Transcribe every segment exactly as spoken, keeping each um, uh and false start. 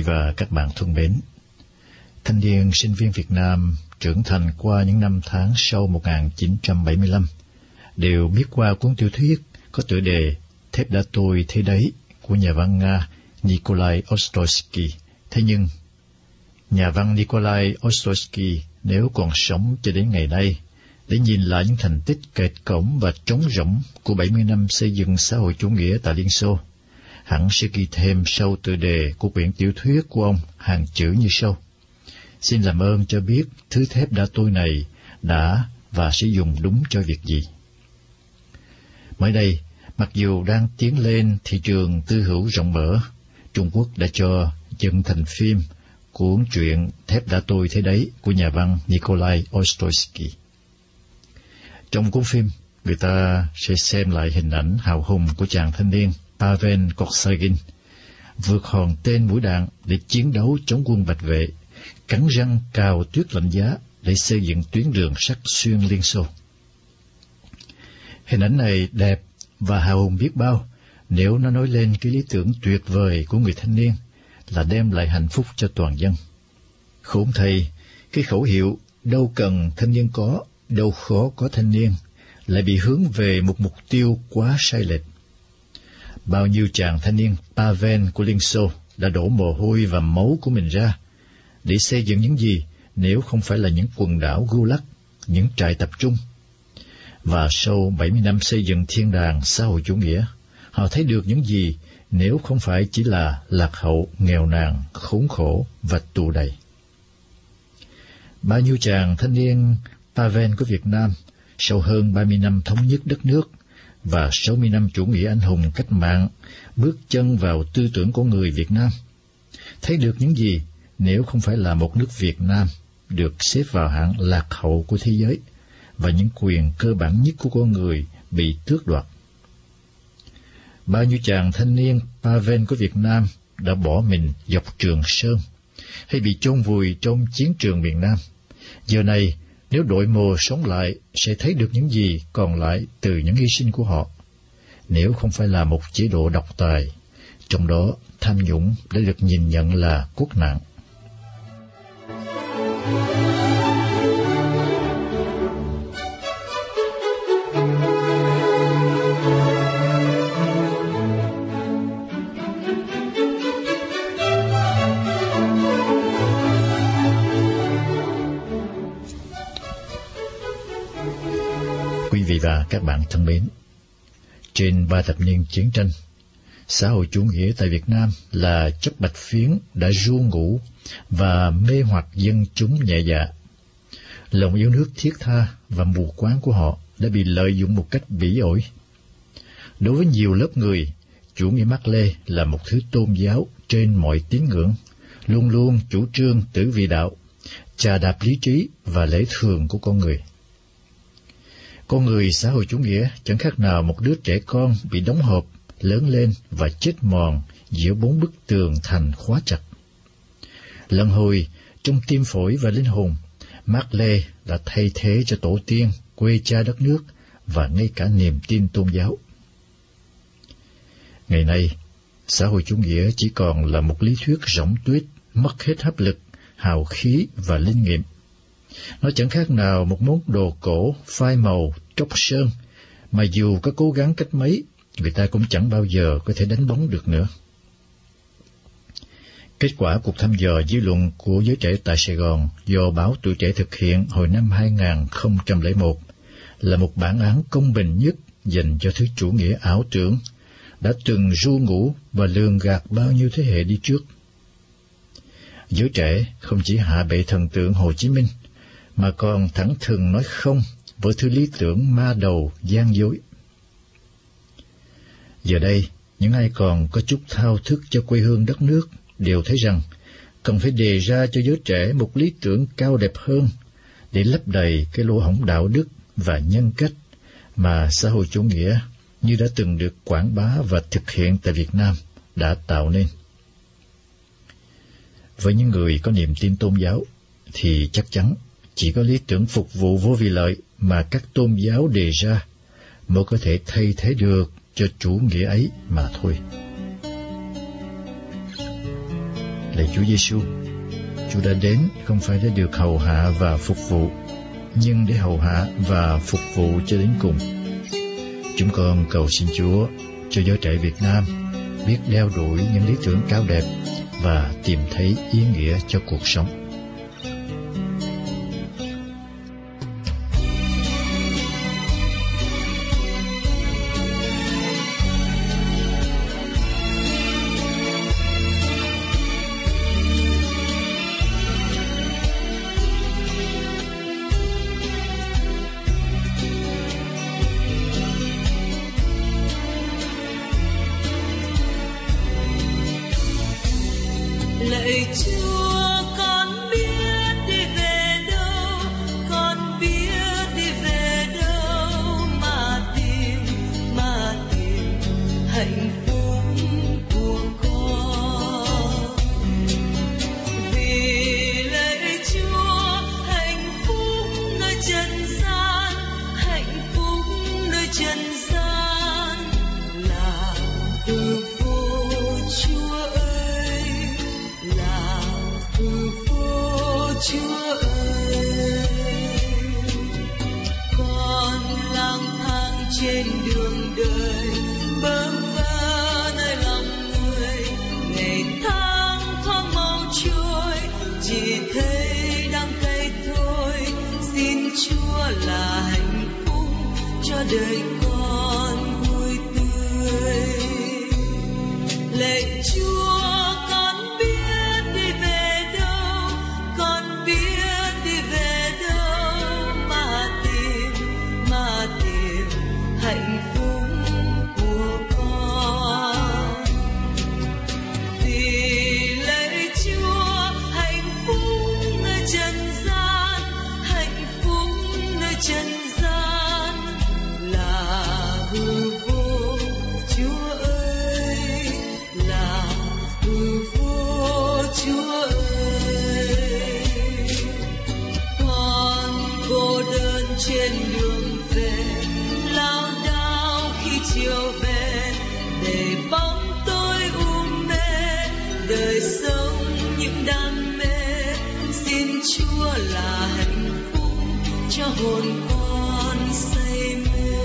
và các bạn thân mến, thanh niên sinh viên Việt Nam trưởng thành qua những năm tháng sau một nghìn chín trăm bảy mươi lăm đều biết qua cuốn tiểu thuyết có tựa đề Thép đã tôi thế đấy của nhà văn Nga Nikolai Ostrosky. Thế nhưng, nhà văn Nikolai Ostrosky nếu còn sống cho đến ngày nay, để nhìn lại những thành tích kệch cổng và trống rỗng của bảy mươi năm xây dựng xã hội chủ nghĩa tại Liên Xô, hẳn sẽ ghi thêm sau tựa đề của quyển tiểu thuyết của ông hàng chữ như sau: xin làm ơn cho biết thứ thép đã tôi này đã và sẽ dùng đúng cho việc gì. Mới đây, mặc dù đang tiến lên thị trường tư hữu rộng mở, Trung Quốc đã cho dựng thành phim cuốn truyện Thép đã tôi thế đấy của nhà văn Nikolai Ostrosky. Trong cuốn phim, người ta sẽ xem lại hình ảnh hào hùng của chàng thanh niên Pavel Korsagin, vượt hòn tên mũi đạn để chiến đấu chống quân Bạch Vệ, cắn răng cào tuyết lạnh giá để xây dựng tuyến đường sắt xuyên Liên Xô. Hình ảnh này đẹp và hào hùng biết bao nếu nó nói lên cái lý tưởng tuyệt vời của người thanh niên là đem lại hạnh phúc cho toàn dân. Khốn thay, cái khẩu hiệu đâu cần thanh niên có, đâu khó có thanh niên lại bị hướng về một mục tiêu quá sai lệch. Bao nhiêu chàng thanh niên Pavel của Liên Xô đã đổ mồ hôi và máu của mình ra để xây dựng những gì nếu không phải là những quần đảo Gulag, những trại tập trung. Và sau bảy mươi năm xây dựng thiên đàng xã hội chủ nghĩa, họ thấy được những gì nếu không phải chỉ là lạc hậu, nghèo nàn, khốn khổ và tù đầy. Bao nhiêu chàng thanh niên Pavel của Việt Nam sau hơn ba mươi năm thống nhất đất nước và sáu mươi năm chủ nghĩa anh hùng cách mạng bước chân vào tư tưởng của người Việt Nam, thấy được những gì nếu không phải là một nước Việt Nam được xếp vào hạng lạc hậu của thế giới và những quyền cơ bản nhất của con người bị tước đoạt. Bao nhiêu chàng thanh niên Pavel của Việt Nam đã bỏ mình dọc Trường Sơn hay bị chôn vùi trong chiến trường miền Nam, giờ này nếu đội mồ sống lại sẽ thấy được những gì còn lại từ những hy sinh của họ, nếu không phải là một chế độ độc tài, trong đó tham nhũng đã được nhìn nhận là quốc nạn. Quý vị và các bạn thân mến, trên ba thập niên chiến tranh, xã hội chủ nghĩa tại Việt Nam là chất bạch phiến đã ru ngủ và mê hoặc dân chúng nhẹ dạ. Lòng yêu nước thiết tha và mù quáng của họ đã bị lợi dụng một cách bỉ ổi. Đối với nhiều lớp người, chủ nghĩa Mác Lê là một thứ tôn giáo trên mọi tín ngưỡng, luôn luôn chủ trương tử vị đạo, chà đạp lý trí và lẽ thường của con người. Con người xã hội chủ nghĩa chẳng khác nào một đứa trẻ con bị đóng hộp, lớn lên và chết mòn giữa bốn bức tường thành khóa chặt. Lần hồi, trong tim phổi và linh hồn, Mác Lê đã thay thế cho tổ tiên, quê cha đất nước và ngay cả niềm tin tôn giáo. Ngày nay, xã hội chủ nghĩa chỉ còn là một lý thuyết rỗng tuếch, mất hết hấp lực, hào khí và linh nghiệm. Nó chẳng khác nào một món đồ cổ phai màu, tróc sơn, mà dù có cố gắng cách mấy, người ta cũng chẳng bao giờ có thể đánh bóng được nữa. Kết quả cuộc thăm dò dư luận của giới trẻ tại Sài Gòn do báo Tuổi Trẻ thực hiện hồi năm hai nghìn không trăm lẻ một là một bản án công bình nhất dành cho thứ chủ nghĩa ảo tưởng đã từng ru ngủ và lường gạt bao nhiêu thế hệ đi trước. Giới trẻ không chỉ hạ bệ thần tượng Hồ Chí Minh, mà còn thẳng thừng nói không với thứ lý tưởng ma đầu gian dối. Giờ đây, những ai còn có chút thao thức cho quê hương đất nước đều thấy rằng cần phải đề ra cho giới trẻ một lý tưởng cao đẹp hơn để lấp đầy cái lỗ hổng đạo đức và nhân cách mà xã hội chủ nghĩa như đã từng được quảng bá và thực hiện tại Việt Nam đã tạo nên. Với những người có niềm tin tôn giáo thì chắc chắn chỉ có lý tưởng phục vụ vô vi lợi mà các tôn giáo đề ra mới có thể thay thế được cho chủ nghĩa ấy mà thôi. Lạy Chúa Giêsu, Chúa đã đến không phải để được hầu hạ và phục vụ, nhưng để hầu hạ và phục vụ cho đến cùng. Chúng con cầu xin Chúa cho giới trẻ Việt Nam biết đeo đuổi những lý tưởng cao đẹp và tìm thấy ý nghĩa cho cuộc sống. Lạy Chúa, con biết đi về đâu, con biết đi về đâu mà tìm, mà tìm hạnh phúc của con. Vì lạy Chúa, hạnh phúc nơi trần gian, hạnh phúc nơi trần gian là từ vô Chúa ơi, là từ vô Chúa ơi. Con lang thang trên đường đời, bơ vơ nơi lòng người, ngày tháng thoáng mau trôi, chỉ thấy đắng cay thôi. Xin Chúa là hạnh phúc cho đời con vui tươi. Lạy Chúa, con biết đi về đâu, con biết đi về đâu mà tìm, mà tìm hạnh phúc của con. Vì lạy Chúa, hạnh phúc nơi trần gian, hạnh phúc nơi trần gian là hư vô Chúa ơi, là hư vô Chúa ơi. Con cô đơn trên đường về, lao đao khi chiều về, để bóng tối u mê, đời sống những đam mê. Xin Chúa là hạnh phúc cho hồn con say mê.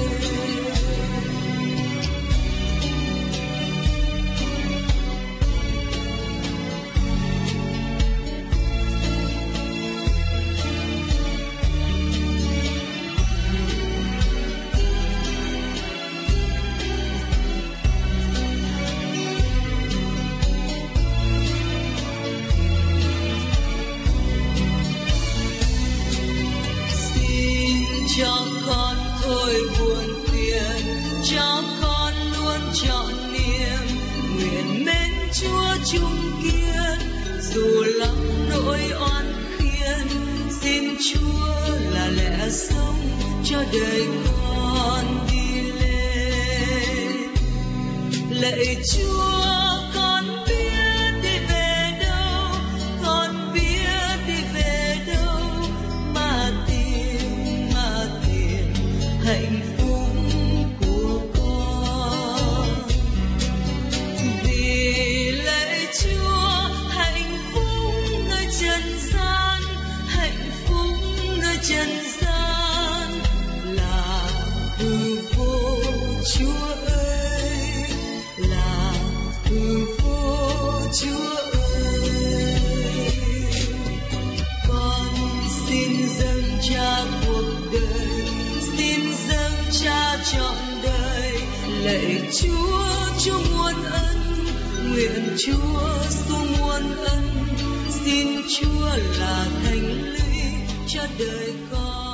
Xin cho con thôi buồn phiền, cho con luôn trọn niềm, nguyện mến Chúa chung kiên, dù lắm nỗi oan khiên. Xin Chúa là lẽ sống cho đời con đi lên. Lạy Chúa, con biết đi về đâu, con biết đi về đâu mà tìm, mà tìm hạnh phúc của con. Vì lạy Chúa, hạnh phúc nơi trần gian, hạnh phúc nơi trần gian là hư vô Chúa ơi, là hư vô Chúa ơi. Con xin dâng Cha cuộc đời, xin dâng Cha trọn đời. Lạy Chúa, Chúa muôn ân, nguyện Chúa xuống muôn ân. Xin Chúa là thánh lũy cho đời con.